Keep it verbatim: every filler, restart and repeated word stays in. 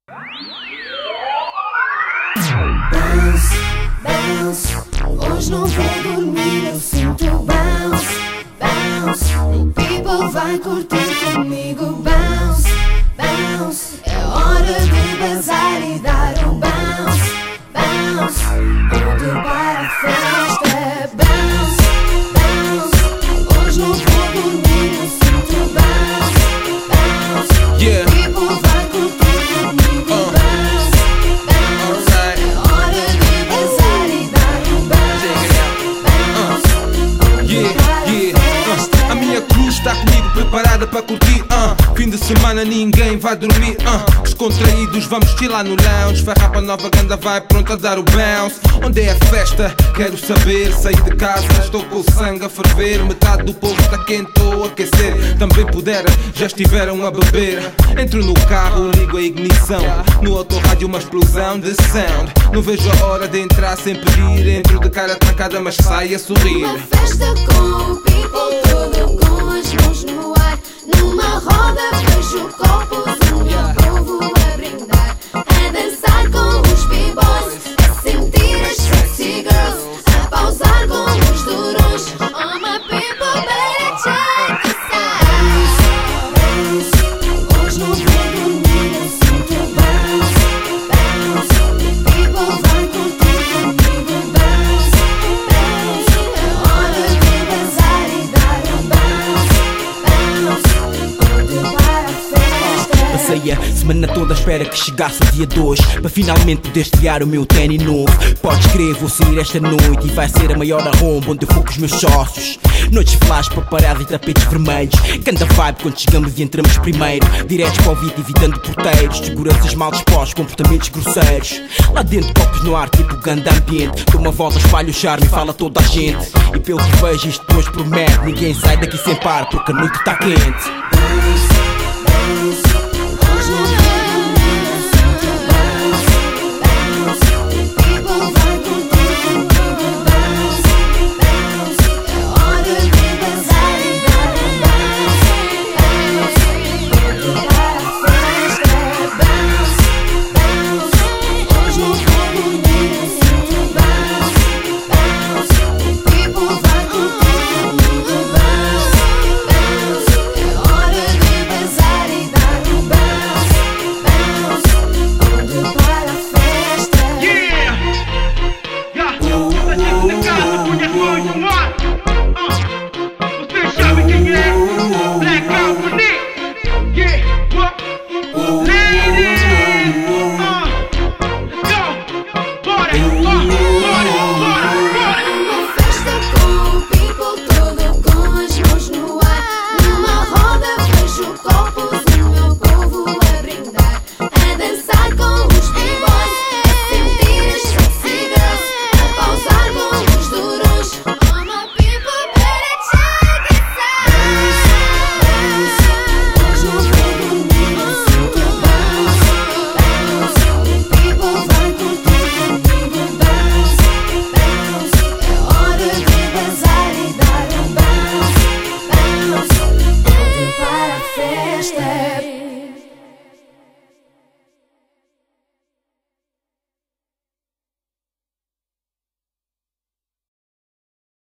Bounce, bounce, hoje não vou dormir, eu sinto bounce, bounce. O people vai curtir comigo, bounce, bounce. É hora de bazar e dar um bounce, bounce. Tudo para a festa é bounce, bounce. Hoje não vou dormir, eu sinto bounce, bounce. Yeah. O people vai curtir comigo, Uh. bounce, bounce. Alright. É hora de bazar e dar um bounce, bounce. Yeah, yeah, uh, a minha cruz está comigo preparada para curtir, uh, fim de semana ninguém vai dormir, uh, descontraídos vamos chilar no lounge, farrapa nova ganda vai pronta a dar o bounce. Onde é a festa? Quero saber, saí de casa, estou com o sangue a ferver, metade do povo está quente ou a aquecer, também pudera, já estiveram a beber. Entro no carro, ligo a ignição, no autorrádio uma explosão de sound, não vejo a hora de entrar sem pedir, entro de cara trancada mas saio a sorrir. Uma festa com o people todo com as mãos no ar. Numa roda vejo copos, o meu povo a brindar, a dançar com os b-boys, a sentir as sexy girls, a pausar com os durões. Oh my people better check this out. Bounce, hoje não vou dormir, eu sinto bounce, bounce. O people vai curtir comigo, bounce, bounce. É hora de bazar e dar um bounce, bounce. Tudo para a festa. Passei a semana toda à espera que chegasse o dia dois para finalmente poder estrear o meu ténis novo. Podes crer, vou sair esta noite e vai ser a maior arromba onde eu for com os meus sócios. Noites flash, paparazzi e tapetes vermelhos. Canta vibe quando chegamos e entramos primeiro, diretos para o vídeo evitando porteiros, seguranças mal dispostos, comportamentos grosseiros. Lá dentro copos no ar tipo ganda ambiente, dou uma volta, espalho o charme e fala toda a gente. E pelo que vejo isto depois promete, ninguém sai daqui sem par porque a noite está quente. Bounce,